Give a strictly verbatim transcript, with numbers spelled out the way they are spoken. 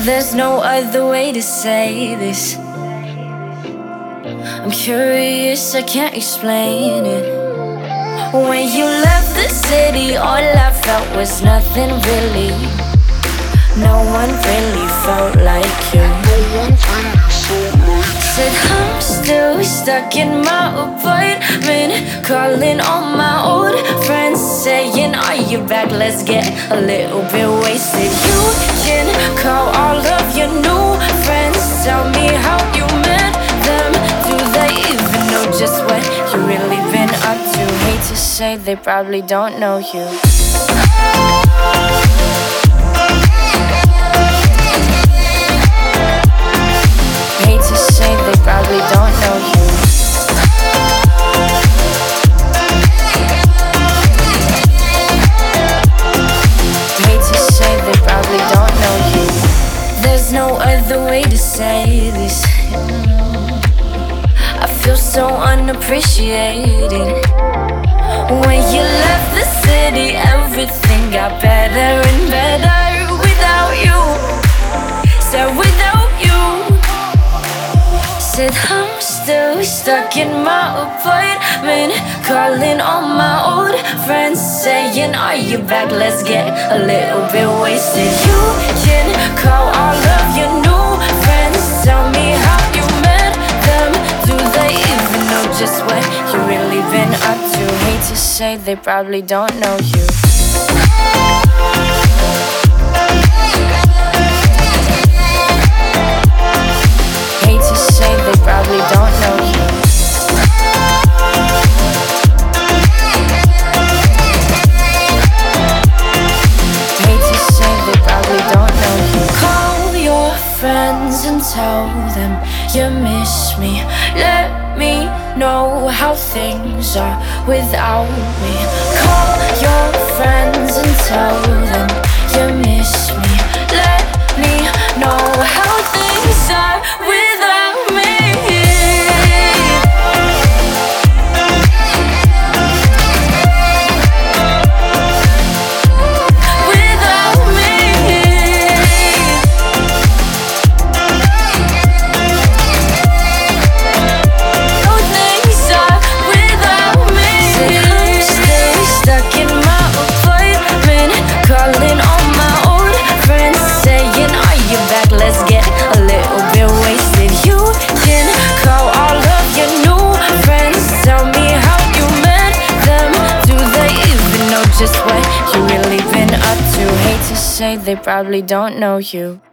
There's no other way to say this. I'm curious, I can't explain it. When you left the city, all I felt was nothing really. No one really felt like you. Said I'm still stuck in my apartment, calling all my old friends, saying, are you back? Let's get a little bit wasted. You can call all of your new friends, tell me how you met them. Do they even know just what you really been up to? Hate to say, they probably don't know you. Hate to say, they probably don't know you. Hate to say, they probably don't know you. There's no other way to say this. I feel so unappreciated. When you left the city, everything got better and better without you. Said without you. Said I'm still stuck in my apartment, calling all my old friends, saying, are you back? Let's get a little bit wasted. You can call all of your new friends, tell me how you met them. Do they even know just what you really been up to? Hate to say, they probably don't know you. Hate to say, they probably don't know you. Hate to say, they probably don't know you. Call your friends and tell them you miss me. Let me know how things are without me. Call your friends and tell them you miss me. Let me know how things are without me. Without me. How things are without me. I'm still stuck in my apartment, calling all my old friends, saying, are you back? Let's get a little bit wasted. You can call all of your new friends, tell me how you met them. Do they even know just what you really been up to? Hate to say, they probably don't know you.